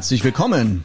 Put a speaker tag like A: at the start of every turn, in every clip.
A: herzlich willkommen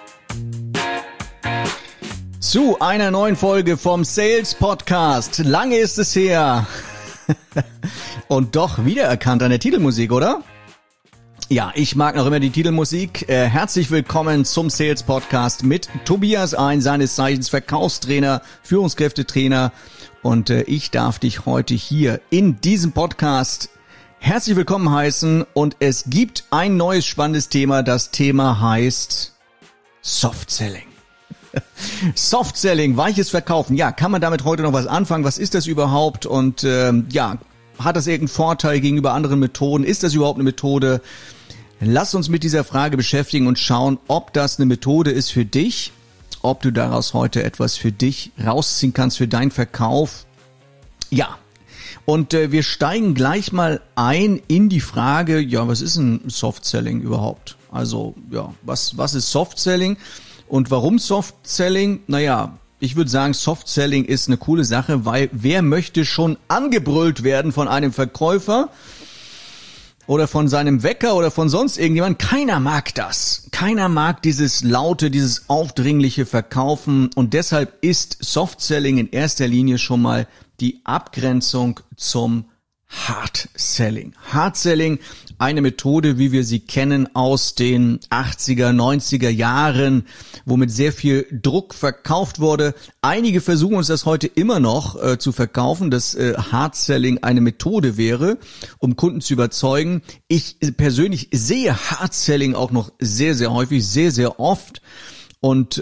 A: zu einer neuen Folge vom Sales Podcast. Lange ist es her und doch wiedererkannt an der Titelmusik, oder? Ja, ich mag noch immer die Titelmusik. Herzlich willkommen zum Sales Podcast mit Tobias Ein, seines Zeichens Verkaufstrainer, Führungskräftetrainer, und ich darf dich heute hier in diesem Podcast herzlich willkommen heißen, und es gibt ein neues spannendes Thema. Das Thema heißt Soft Selling. Soft Selling, weiches Verkaufen. Ja, kann man damit heute noch was anfangen? Was ist das überhaupt? Und hat das irgendeinen Vorteil gegenüber anderen Methoden? Ist das überhaupt eine Methode? Lass uns mit dieser Frage beschäftigen und schauen, ob das eine Methode ist für dich, ob du daraus heute etwas für dich rausziehen kannst, für deinen Verkauf. Ja. Und wir steigen gleich mal ein in die Frage, ja, was ist ein Soft Selling überhaupt? Also, ja, was ist Soft Selling und warum Soft Selling? Naja, ich würde sagen, Soft Selling ist eine coole Sache, weil wer möchte schon angebrüllt werden von einem Verkäufer oder von seinem Wecker oder von sonst irgendjemand? Keiner mag das. Keiner mag dieses laute, dieses aufdringliche Verkaufen, und deshalb ist Soft Selling in erster Linie schon mal die Abgrenzung zum Hard Selling. Hard Selling, eine Methode, wie wir sie kennen aus den 80er, 90er Jahren, wo mit sehr viel Druck verkauft wurde. Einige versuchen uns das heute immer noch zu verkaufen, dass Hard Selling eine Methode wäre, um Kunden zu überzeugen. Ich persönlich sehe Hard Selling auch noch sehr, sehr häufig, sehr, sehr oft. Und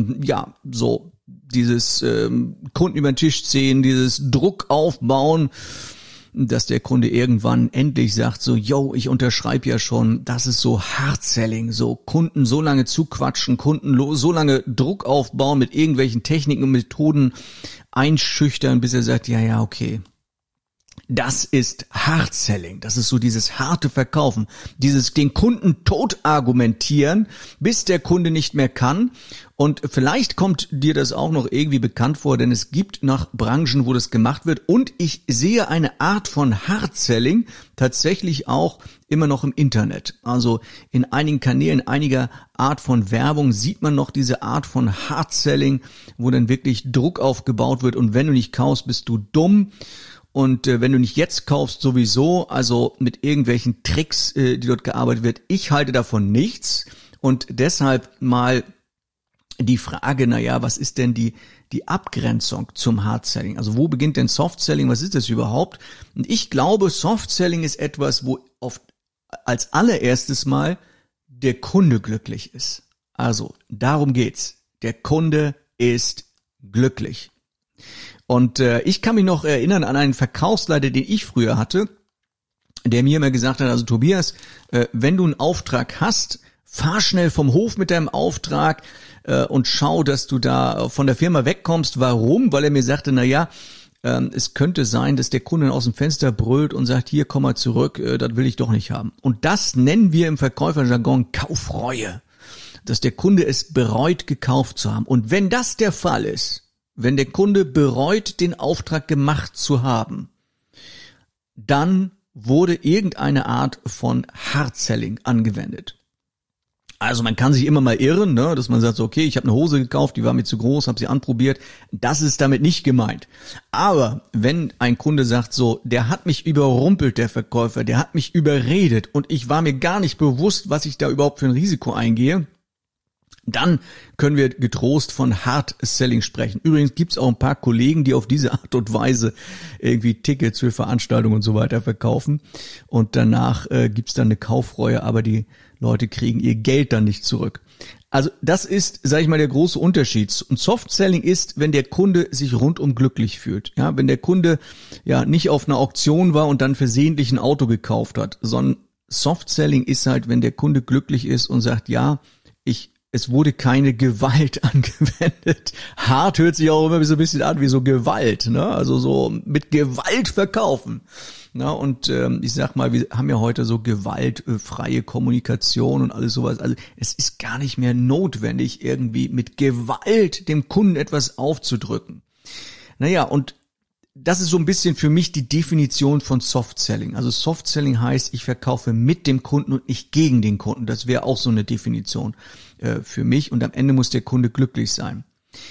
A: dieses Kunden über den Tisch ziehen, dieses Druck aufbauen, dass der Kunde irgendwann endlich sagt so, yo, ich unterschreibe ja schon. Das ist so Hard Selling, so Kunden so lange zuquatschen, Kunden so lange Druck aufbauen, mit irgendwelchen Techniken und Methoden einschüchtern, bis er sagt, ja, okay. Das ist Hard Selling. Das ist so dieses harte Verkaufen, dieses den Kunden tot argumentieren, bis der Kunde nicht mehr kann. Und vielleicht kommt dir das auch noch irgendwie bekannt vor, denn es gibt noch Branchen, wo das gemacht wird. Und ich sehe eine Art von Hard Selling tatsächlich auch immer noch im Internet. Also in einigen Kanälen, einiger Art von Werbung sieht man noch diese Art von Hard Selling, wo dann wirklich Druck aufgebaut wird. Und wenn du nicht kaufst, bist du dumm. Und wenn du nicht jetzt kaufst, sowieso, also mit irgendwelchen Tricks, die dort gearbeitet wird. Ich halte davon nichts, und deshalb mal die Frage, was ist denn die Abgrenzung zum Hard Selling? Also wo beginnt denn Soft Selling? Was ist das überhaupt? Und ich glaube, Soft Selling ist etwas, wo als allererstes mal der Kunde glücklich ist. Also darum geht's. Der Kunde ist glücklich. Und ich kann mich noch erinnern an einen Verkaufsleiter, den ich früher hatte, der mir immer gesagt hat, also Tobias, wenn du einen Auftrag hast, fahr schnell vom Hof mit deinem Auftrag und schau, dass du da von der Firma wegkommst. Warum? Weil er mir sagte, es könnte sein, dass der Kunde aus dem Fenster brüllt und sagt, hier, komm mal zurück, das will ich doch nicht haben. Und das nennen wir im Verkäuferjargon Kaufreue, dass der Kunde es bereut, gekauft zu haben. Und wenn das der Fall ist, wenn der Kunde bereut, den Auftrag gemacht zu haben, dann wurde irgendeine Art von Hard Selling angewendet. Also man kann sich immer mal irren, dass man sagt, so, okay, ich habe eine Hose gekauft, die war mir zu groß, habe sie anprobiert. Das ist damit nicht gemeint. Aber wenn ein Kunde sagt, so, der hat mich überrumpelt, der Verkäufer, der hat mich überredet und ich war mir gar nicht bewusst, was ich da überhaupt für ein Risiko eingehe, dann können wir getrost von Hard Selling sprechen. Übrigens gibt's auch ein paar Kollegen, die auf diese Art und Weise irgendwie Tickets für Veranstaltungen und so weiter verkaufen. Und danach gibt's dann eine Kaufreue, aber die Leute kriegen ihr Geld dann nicht zurück. Also das ist, sage ich mal, der große Unterschied. Und Soft Selling ist, wenn der Kunde sich rundum glücklich fühlt. Ja, wenn der Kunde nicht auf einer Auktion war und dann versehentlich ein Auto gekauft hat, sondern Soft Selling ist halt, wenn der Kunde glücklich ist und sagt, es wurde keine Gewalt angewendet. Hart hört sich auch immer so ein bisschen an wie so Gewalt, Also so mit Gewalt verkaufen. Und ich sag mal, wir haben ja heute so gewaltfreie Kommunikation und alles sowas. Also es ist gar nicht mehr notwendig, irgendwie mit Gewalt dem Kunden etwas aufzudrücken. Und das ist so ein bisschen für mich die Definition von Soft Selling. Also Soft Selling heißt, ich verkaufe mit dem Kunden und nicht gegen den Kunden. Das wäre auch so eine Definition für mich. Und am Ende muss der Kunde glücklich sein.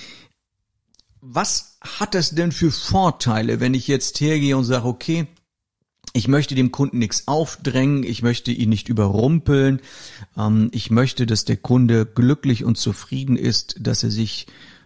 A: Was hat das denn für Vorteile, wenn ich jetzt hergehe und sage, okay, ich möchte dem Kunden nichts aufdrängen, ich möchte ihn nicht überrumpeln, ich möchte, dass der Kunde glücklich und zufrieden ist, dass er sich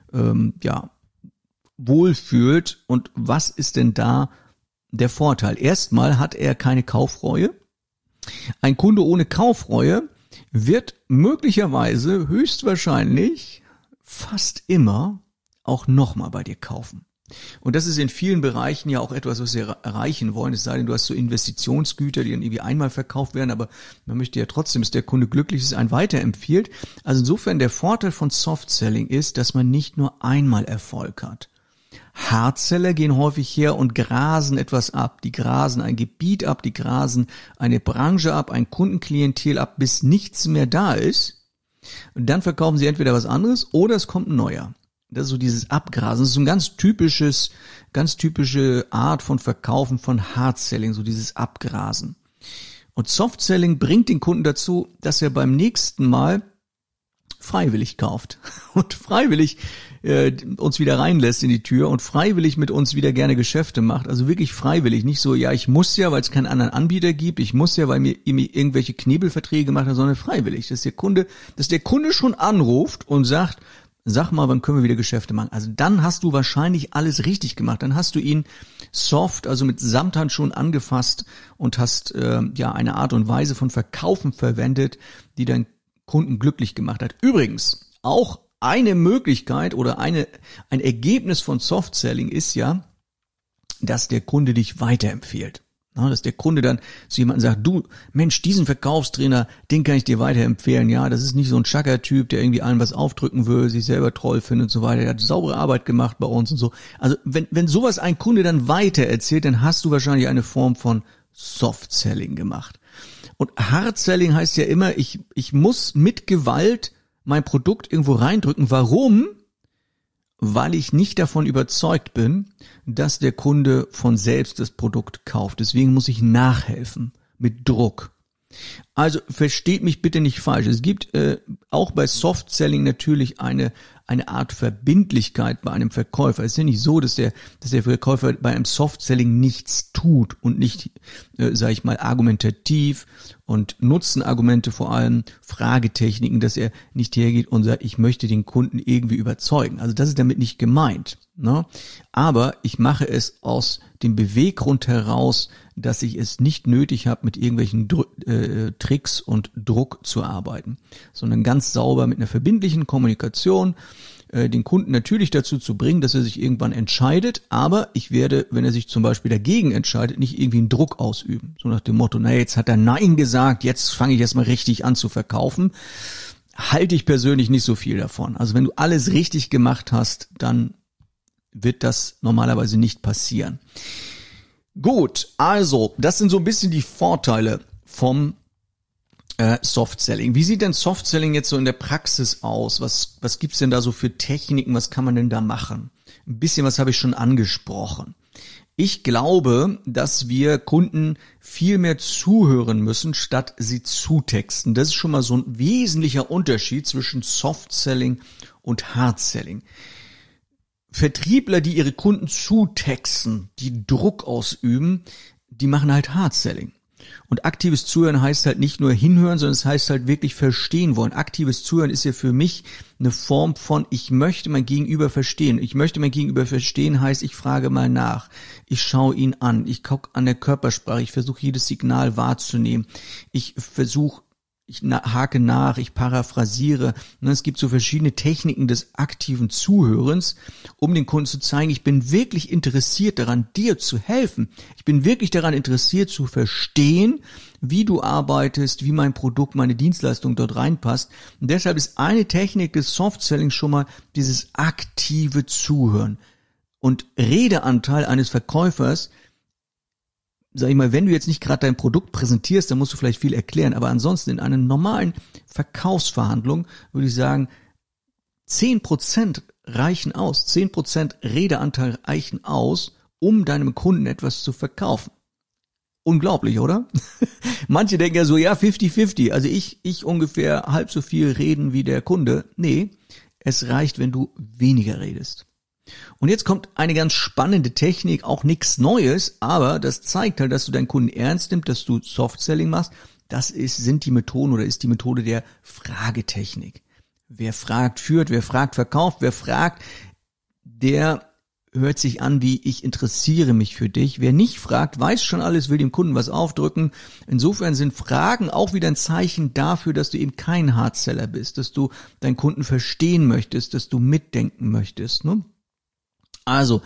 A: wohlfühlt. Und was ist denn da der Vorteil? Erstmal hat er keine Kaufreue. Ein Kunde ohne Kaufreue wird möglicherweise höchstwahrscheinlich fast immer auch nochmal bei dir kaufen. Und das ist in vielen Bereichen ja auch etwas, was wir erreichen wollen. Es sei denn, du hast so Investitionsgüter, die dann irgendwie einmal verkauft werden, aber man möchte ja trotzdem, dass der Kunde glücklich ist, einen weiterempfiehlt. Also insofern der Vorteil von Soft Selling ist, dass man nicht nur einmal Erfolg hat. Hardseller gehen häufig her und grasen etwas ab. Die grasen ein Gebiet ab, die grasen eine Branche ab, ein Kundenklientel ab, bis nichts mehr da ist. Und dann verkaufen sie entweder was anderes oder es kommt ein neuer. Das ist so dieses Abgrasen. Das ist so ein ganz typische Art von Verkaufen von Hardselling, so dieses Abgrasen. Und Softselling bringt den Kunden dazu, dass er beim nächsten Mal freiwillig kauft und freiwillig uns wieder reinlässt in die Tür und freiwillig mit uns wieder gerne Geschäfte macht. Also wirklich freiwillig, nicht so, ja, ich muss ja, weil es keinen anderen Anbieter gibt, ich muss ja, weil mir irgendwelche Knebelverträge gemacht hat, sondern freiwillig, dass der Kunde schon anruft und sagt, sag mal, wann können wir wieder Geschäfte machen? Also dann hast du wahrscheinlich alles richtig gemacht. Dann hast du ihn soft, also mit Samthandschuhen angefasst und hast eine Art und Weise von Verkaufen verwendet, die deinen Kunden glücklich gemacht hat. Übrigens, auch eine Möglichkeit oder ein Ergebnis von Soft Selling ist ja, dass der Kunde dich weiterempfiehlt. Ja, dass der Kunde dann zu jemandem sagt, du, Mensch, diesen Verkaufstrainer, den kann ich dir weiterempfehlen. Ja, das ist nicht so ein Schacker-Typ, der irgendwie allen was aufdrücken will, sich selber toll findet und so weiter. Der hat saubere Arbeit gemacht bei uns und so. Also wenn sowas ein Kunde dann weitererzählt, dann hast du wahrscheinlich eine Form von Soft Selling gemacht. Und Hard Selling heißt ja immer, ich muss mit Gewalt mein Produkt irgendwo reindrücken. Warum? Weil ich nicht davon überzeugt bin, dass der Kunde von selbst das Produkt kauft. Deswegen muss ich nachhelfen mit Druck. Also versteht mich bitte nicht falsch. Es gibt auch bei Soft Selling natürlich eine Art Verbindlichkeit bei einem Verkäufer. Es ist ja nicht so, dass der Verkäufer bei einem Soft Selling nichts tut und nicht, argumentativ und Nutzenargumente, vor allem Fragetechniken, dass er nicht hergeht und sagt, ich möchte den Kunden irgendwie überzeugen. Also das ist damit nicht gemeint, ne? Aber ich mache es aus dem Beweggrund heraus, dass ich es nicht nötig habe, mit irgendwelchen Tricks und Druck zu arbeiten, sondern ganz sauber mit einer verbindlichen Kommunikation den Kunden natürlich dazu zu bringen, dass er sich irgendwann entscheidet, aber ich werde, wenn er sich zum Beispiel dagegen entscheidet, nicht irgendwie einen Druck ausüben. So nach dem Motto, jetzt hat er Nein gesagt, jetzt fange ich erstmal richtig an zu verkaufen. Halte ich persönlich nicht so viel davon. Also wenn du alles richtig gemacht hast, dann wird das normalerweise nicht passieren. Gut, also das sind so ein bisschen die Vorteile vom Soft Selling. Wie sieht denn Soft Selling jetzt so in der Praxis aus? Was gibt's denn da so für Techniken? Was kann man denn da machen? Ein bisschen was habe ich schon angesprochen. Ich glaube, dass wir Kunden viel mehr zuhören müssen, statt sie zutexten. Das ist schon mal so ein wesentlicher Unterschied zwischen Soft Selling und Hard Selling. Vertriebler, die ihre Kunden zutexten, die Druck ausüben, die machen halt Hard Selling. Und aktives Zuhören heißt halt nicht nur hinhören, sondern es heißt halt wirklich verstehen wollen. Aktives Zuhören ist ja für mich eine Form von, ich möchte mein Gegenüber verstehen. Ich möchte mein Gegenüber verstehen heißt, ich frage mal nach. Ich schaue ihn an. Ich gucke an der Körpersprache. Ich versuche jedes Signal wahrzunehmen. Ich hake nach, ich paraphrasiere. Es gibt so verschiedene Techniken des aktiven Zuhörens, um den Kunden zu zeigen, ich bin wirklich interessiert daran, dir zu helfen. Ich bin wirklich daran interessiert zu verstehen, wie du arbeitest, wie mein Produkt, meine Dienstleistung dort reinpasst. Und deshalb ist eine Technik des Soft Selling schon mal dieses aktive Zuhören. Und Redeanteil eines Verkäufers, sag ich mal, wenn du jetzt nicht gerade dein Produkt präsentierst, dann musst du vielleicht viel erklären, aber ansonsten in einer normalen Verkaufsverhandlung würde ich sagen, 10% reichen aus, 10% Redeanteil reichen aus, um deinem Kunden etwas zu verkaufen. Unglaublich, oder? Manche denken ja so, ja, 50-50. Also ich ungefähr halb so viel reden wie der Kunde. Nee, es reicht, wenn du weniger redest. Und jetzt kommt eine ganz spannende Technik, auch nichts Neues, aber das zeigt halt, dass du deinen Kunden ernst nimmst, dass du Soft-Selling machst. Das sind die Methoden oder ist die Methode der Fragetechnik. Wer fragt, führt, wer fragt, verkauft, wer fragt, der hört sich an wie, ich interessiere mich für dich. Wer nicht fragt, weiß schon alles, will dem Kunden was aufdrücken. Insofern sind Fragen auch wieder ein Zeichen dafür, dass du eben kein Hardseller bist, dass du deinen Kunden verstehen möchtest, dass du mitdenken möchtest. Ne? Also,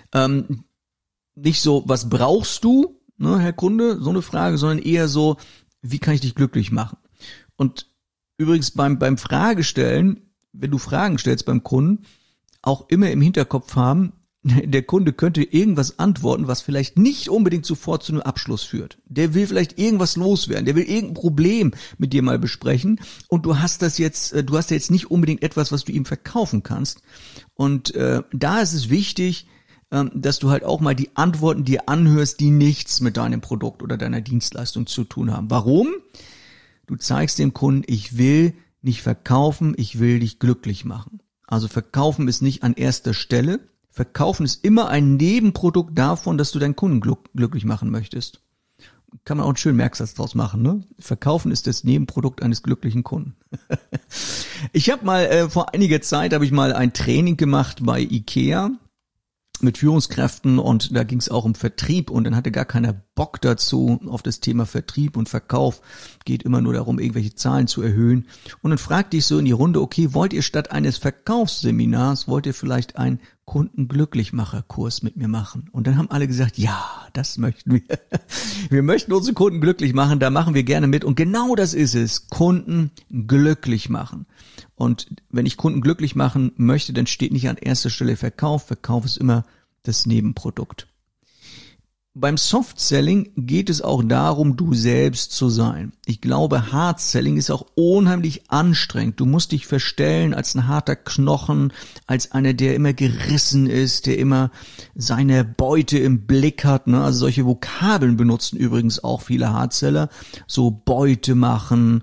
A: nicht so, was brauchst du, ne, Herr Kunde, so eine Frage, sondern eher so, wie kann ich dich glücklich machen? Und übrigens beim Fragestellen, wenn du Fragen stellst beim Kunden, auch immer im Hinterkopf haben, der Kunde könnte irgendwas antworten, was vielleicht nicht unbedingt sofort zu einem Abschluss führt. Der will vielleicht irgendwas loswerden, der will irgendein Problem mit dir mal besprechen und du hast ja jetzt nicht unbedingt etwas, was du ihm verkaufen kannst. Und da ist es wichtig, dass du halt auch mal die Antworten dir anhörst, die nichts mit deinem Produkt oder deiner Dienstleistung zu tun haben. Warum? Du zeigst dem Kunden, ich will nicht verkaufen, ich will dich glücklich machen. Also verkaufen ist nicht an erster Stelle. Verkaufen ist immer ein Nebenprodukt davon, dass du deinen Kunden glücklich machen möchtest. Kann man auch einen schönen Merksatz draus machen, ne? Verkaufen ist das Nebenprodukt eines glücklichen Kunden. Ich habe mal vor einiger Zeit ein Training gemacht bei IKEA mit Führungskräften und da ging es auch um Vertrieb und dann hatte gar keiner Bock dazu auf das Thema Vertrieb und Verkauf. Geht immer nur darum, irgendwelche Zahlen zu erhöhen. Und dann fragte ich so in die Runde, okay, wollt ihr statt eines Verkaufsseminars, wollt ihr vielleicht einen Kundenglücklichmacherkurs mit mir machen? Und dann haben alle gesagt, ja, das möchten wir. Wir möchten unsere Kunden glücklich machen, da machen wir gerne mit. Und genau das ist es, Kunden glücklich machen. Und wenn ich Kunden glücklich machen möchte, dann steht nicht an erster Stelle Verkauf. Verkauf ist immer das Nebenprodukt. Beim Soft-Selling geht es auch darum, du selbst zu sein. Ich glaube, Hard-Selling ist auch unheimlich anstrengend. Du musst dich verstellen als ein harter Knochen, als einer, der immer gerissen ist, der immer seine Beute im Blick hat. Ne? Also solche Vokabeln benutzen übrigens auch viele Hard-Seller. So Beute machen,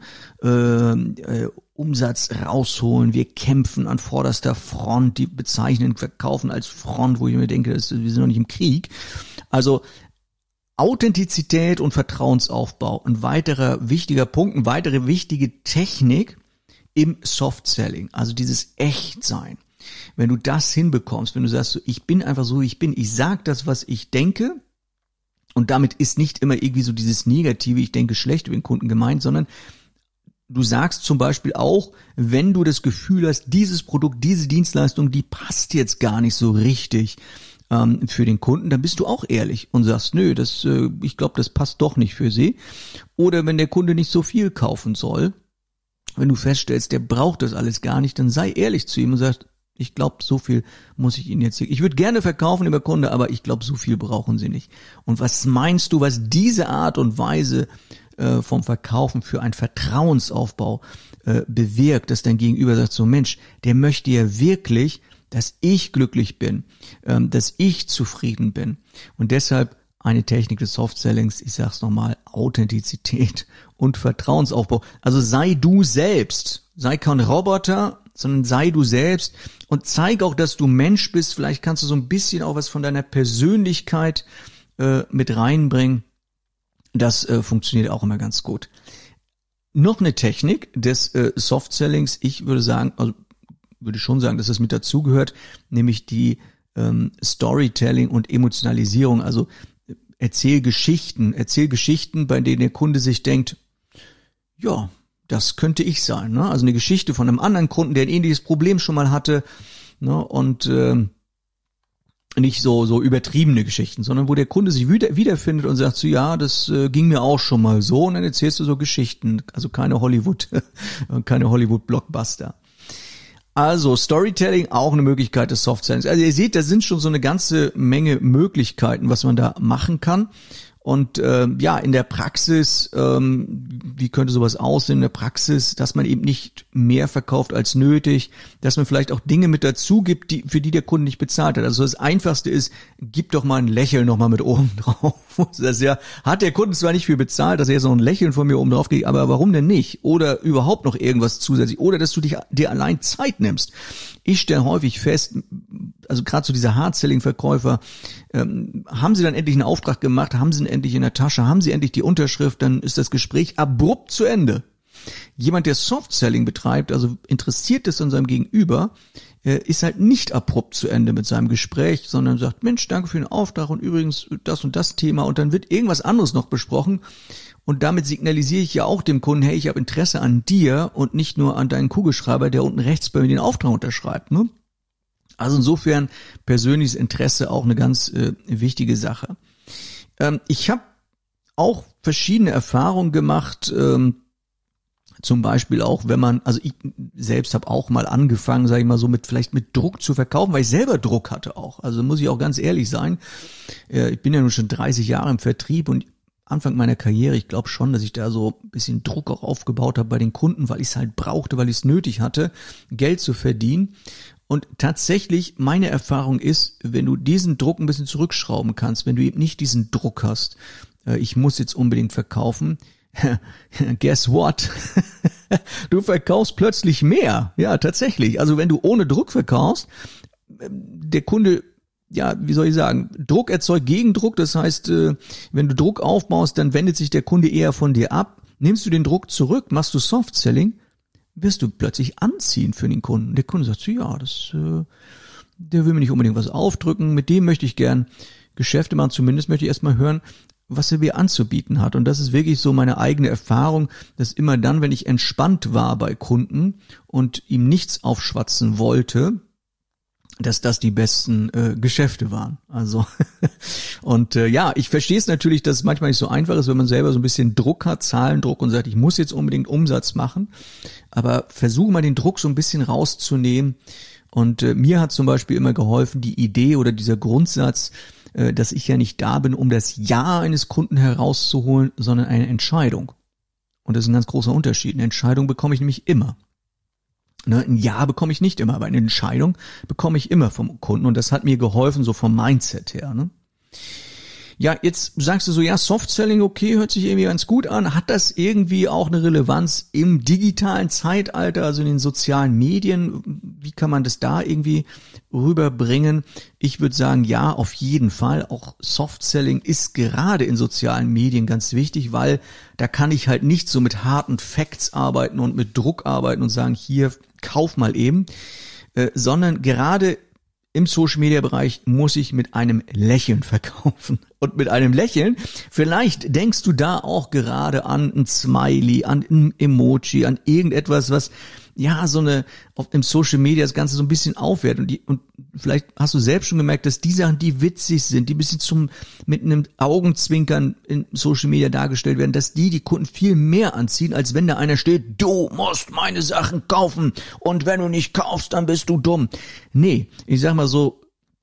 A: Umsatz rausholen, wir kämpfen an vorderster Front, die bezeichnen Verkaufen als Front, wo ich mir denke, wir sind noch nicht im Krieg. Also Authentizität und Vertrauensaufbau, ein weiterer wichtiger Punkt, eine weitere wichtige Technik im Soft-Selling, also dieses Echtsein. Wenn du das hinbekommst, wenn du sagst, so, ich bin einfach so, ich sag das, was ich denke, und damit ist nicht immer irgendwie so dieses Negative, ich denke schlecht über den Kunden gemeint, sondern du sagst zum Beispiel auch, wenn du das Gefühl hast, dieses Produkt, diese Dienstleistung, die passt jetzt gar nicht so richtig für den Kunden, dann bist du auch ehrlich und sagst, nö, ich glaube, das passt doch nicht für sie. Oder wenn der Kunde nicht so viel kaufen soll, wenn du feststellst, der braucht das alles gar nicht, dann sei ehrlich zu ihm und sagst, ich glaube, so viel muss ich Ihnen jetzt, ich würde gerne verkaufen, lieber Kunde, aber ich glaube, so viel brauchen Sie nicht. Und was meinst du, was diese Art und Weise vom Verkaufen für einen Vertrauensaufbau bewirkt, dass dein Gegenüber sagt, so Mensch, der möchte ja wirklich, dass ich glücklich bin, dass ich zufrieden bin. Und deshalb eine Technik des Soft-Sellings, ich sag's nochmal, Authentizität und Vertrauensaufbau. Also sei du selbst, sei kein Roboter, sondern sei du selbst und zeig auch, dass du Mensch bist. Vielleicht kannst du so ein bisschen auch was von deiner Persönlichkeit mit reinbringen. Das funktioniert auch immer ganz gut. Noch eine Technik des Soft-Sellings, ich würde schon sagen, dass das mit dazugehört, nämlich die Storytelling und Emotionalisierung. Also erzähl Geschichten, bei denen der Kunde sich denkt, ja, das könnte ich sein. Ne? Also eine Geschichte von einem anderen Kunden, der ein ähnliches Problem schon mal hatte, ne? Und nicht so übertriebene Geschichten, sondern wo der Kunde sich wiederfindet und sagt so, ja, das ging mir auch schon mal so, und dann erzählst du so Geschichten, also keine Hollywood-Blockbuster. Also Storytelling auch eine Möglichkeit des Soft-Sellings. Also ihr seht, da sind schon so eine ganze Menge Möglichkeiten, was man da machen kann. Und ja, in der Praxis, wie könnte sowas aussehen in der Praxis, dass man eben nicht mehr verkauft als nötig, dass man vielleicht auch Dinge mit dazu gibt, für die der Kunde nicht bezahlt hat. Also das Einfachste ist, gib doch mal ein Lächeln nochmal mit oben drauf. Das ja, hat der Kunde zwar nicht viel bezahlt, dass er jetzt noch ein Lächeln von mir oben drauf kriegt, aber warum denn nicht? Oder überhaupt noch irgendwas zusätzlich. Oder dass du dir allein Zeit nimmst. Ich stelle häufig fest, also gerade so diese Hard-Selling-Verkäufer, haben sie dann endlich einen Auftrag gemacht, haben sie ihn endlich in der Tasche, haben sie endlich die Unterschrift, dann ist das Gespräch abrupt zu Ende. Jemand, der Soft-Selling betreibt, also interessiert ist an seinem Gegenüber, ist halt nicht abrupt zu Ende mit seinem Gespräch, sondern sagt, Mensch, danke für den Auftrag und übrigens das und das Thema und dann wird irgendwas anderes noch besprochen und damit signalisiere ich ja auch dem Kunden, hey, ich habe Interesse an dir und nicht nur an deinen Kugelschreiber, der unten rechts bei mir den Auftrag unterschreibt, ne? Also insofern persönliches Interesse auch eine ganz wichtige Sache. Ich habe auch verschiedene Erfahrungen gemacht, zum Beispiel auch, wenn man, also ich selbst habe auch mal angefangen, sage ich mal so, vielleicht mit Druck zu verkaufen, weil ich selber Druck hatte auch. Also muss ich auch ganz ehrlich sein. Ich bin ja nun schon 30 Jahre im Vertrieb und Anfang meiner Karriere, ich glaube schon, dass ich da so ein bisschen Druck auch aufgebaut habe bei den Kunden, weil ich es halt brauchte, weil ich es nötig hatte, Geld zu verdienen. Und tatsächlich, meine Erfahrung ist, wenn du diesen Druck ein bisschen zurückschrauben kannst, wenn du eben nicht diesen Druck hast, ich muss jetzt unbedingt verkaufen, guess what? Du verkaufst plötzlich mehr. Ja, tatsächlich. Also wenn du ohne Druck verkaufst, der Kunde, ja, wie soll ich sagen, Druck erzeugt Gegendruck. Das heißt, wenn du Druck aufbaust, dann wendet sich der Kunde eher von dir ab. Nimmst du den Druck zurück, machst du Soft-Selling, wirst du plötzlich anziehen für den Kunden. Der Kunde sagt so, ja, der will mir nicht unbedingt was aufdrücken, mit dem möchte ich gern Geschäfte machen, zumindest möchte ich erstmal hören, was er mir anzubieten hat. Und das ist wirklich so meine eigene Erfahrung, dass immer dann, wenn ich entspannt war bei Kunden und ihm nichts aufschwatzen wollte, dass das die besten Geschäfte waren. Also und ja, ich verstehe es natürlich, dass es manchmal nicht so einfach ist, wenn man selber so ein bisschen Druck hat, Zahlendruck und sagt, ich muss jetzt unbedingt Umsatz machen. Aber versuche mal den Druck so ein bisschen rauszunehmen. Und mir hat zum Beispiel immer geholfen die Idee oder dieser Grundsatz, dass ich ja nicht da bin, um das Ja eines Kunden herauszuholen, sondern eine Entscheidung. Und das ist ein ganz großer Unterschied. Eine Entscheidung bekomme ich nämlich immer. Ein Ja bekomme ich nicht immer, aber eine Entscheidung bekomme ich immer vom Kunden. Und das hat mir geholfen, so vom Mindset her. Ne? Ja, jetzt sagst du so, ja, Soft-Selling, okay, hört sich irgendwie ganz gut an. Hat das irgendwie auch eine Relevanz im digitalen Zeitalter, also in den sozialen Medien? Wie kann man das da irgendwie rüberbringen? Ich würde sagen, ja, auf jeden Fall. Auch Soft-Selling ist gerade in sozialen Medien ganz wichtig, weil da kann ich halt nicht so mit harten Facts arbeiten und mit Druck arbeiten und sagen, hier, kauf mal eben, sondern gerade im Social-Media-Bereich muss ich mit einem Lächeln verkaufen. Und mit einem Lächeln, vielleicht denkst du da auch gerade an ein Smiley, an ein Emoji, an irgendetwas, was ja so im Social-Media das Ganze so ein bisschen aufwertet. Und vielleicht hast du selbst schon gemerkt, dass die Sachen, die witzig sind, die ein bisschen mit einem Augenzwinkern in Social-Media dargestellt werden, dass die Kunden viel mehr anziehen, als wenn da einer steht, du musst meine Sachen kaufen und wenn du nicht kaufst, dann bist du dumm. Nee, ich sag mal so,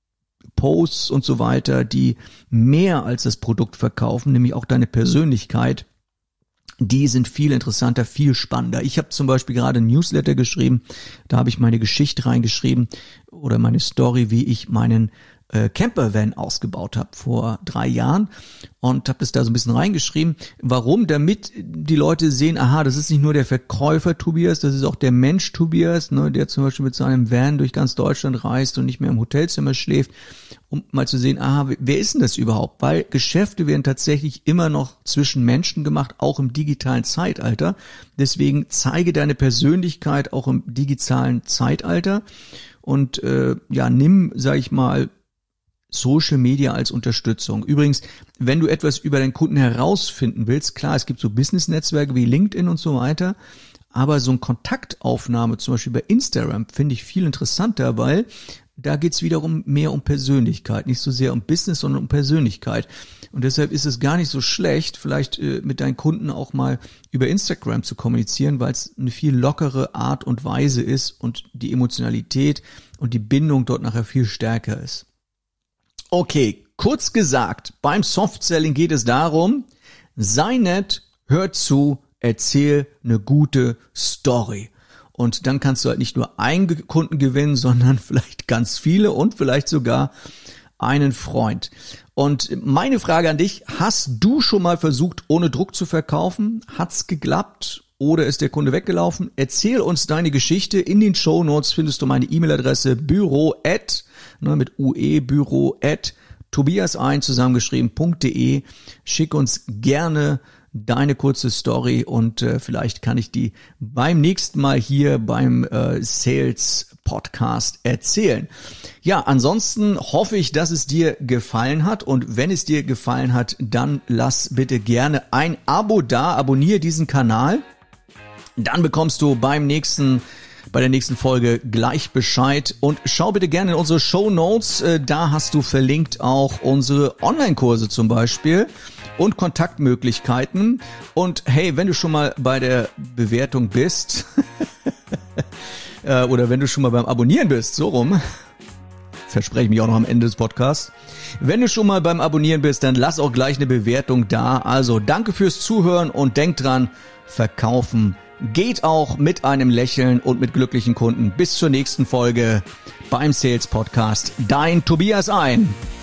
A: Posts und so weiter, die mehr als das Produkt verkaufen, nämlich auch deine Persönlichkeit, die sind viel interessanter, viel spannender. Ich habe zum Beispiel gerade ein Newsletter geschrieben, da habe ich meine Geschichte reingeschrieben oder meine Story, wie ich meinen Campervan ausgebaut habe vor 3 Jahren und habe das da so ein bisschen reingeschrieben. Warum? Damit die Leute sehen, aha, das ist nicht nur der Verkäufer Tobias, das ist auch der Mensch Tobias, ne, der zum Beispiel mit seinem Van durch ganz Deutschland reist und nicht mehr im Hotelzimmer schläft, um mal zu sehen, aha, wer ist denn das überhaupt? Weil Geschäfte werden tatsächlich immer noch zwischen Menschen gemacht, auch im digitalen Zeitalter. Deswegen zeige deine Persönlichkeit auch im digitalen Zeitalter und nimm, sag ich mal, Social Media als Unterstützung. Übrigens, wenn du etwas über deinen Kunden herausfinden willst, klar, es gibt so Business-Netzwerke wie LinkedIn und so weiter, aber so eine Kontaktaufnahme, zum Beispiel bei Instagram, finde ich viel interessanter, weil da geht's wiederum mehr um Persönlichkeit, nicht so sehr um Business, sondern um Persönlichkeit. Und deshalb ist es gar nicht so schlecht, vielleicht mit deinen Kunden auch mal über Instagram zu kommunizieren, weil es eine viel lockere Art und Weise ist und die Emotionalität und die Bindung dort nachher viel stärker ist. Okay, Kurz gesagt, beim Soft-Selling geht es darum, sei nett, hör zu, erzähl eine gute Story. Und dann kannst du halt nicht nur einen Kunden gewinnen, sondern vielleicht ganz viele und vielleicht sogar einen Freund. Und meine Frage an dich, hast du schon mal versucht, ohne Druck zu verkaufen? Hat's geklappt oder ist der Kunde weggelaufen? Erzähl uns deine Geschichte. In den Shownotes findest du meine E-Mail-Adresse büro@ Tobias1 zusammengeschrieben.de. Schick uns gerne deine kurze Story und vielleicht kann ich die beim nächsten Mal hier beim Sales Podcast erzählen. Ja, ansonsten hoffe ich, dass es dir gefallen hat und wenn es dir gefallen hat, dann lass bitte gerne ein Abo da, abonniere diesen Kanal, dann bekommst du bei der nächsten Folge gleich Bescheid und schau bitte gerne in unsere Shownotes, da hast du verlinkt auch unsere Online-Kurse zum Beispiel und Kontaktmöglichkeiten und hey, wenn du schon mal bei der Bewertung bist oder wenn du schon mal beim Abonnieren bist, so rum, verspreche ich mich auch noch am Ende des Podcasts, wenn du schon mal beim Abonnieren bist, dann lass auch gleich eine Bewertung da, also danke fürs Zuhören und denk dran, verkaufen geht auch mit einem Lächeln und mit glücklichen Kunden. Bis zur nächsten Folge beim Sales Podcast. Dein Tobias ein.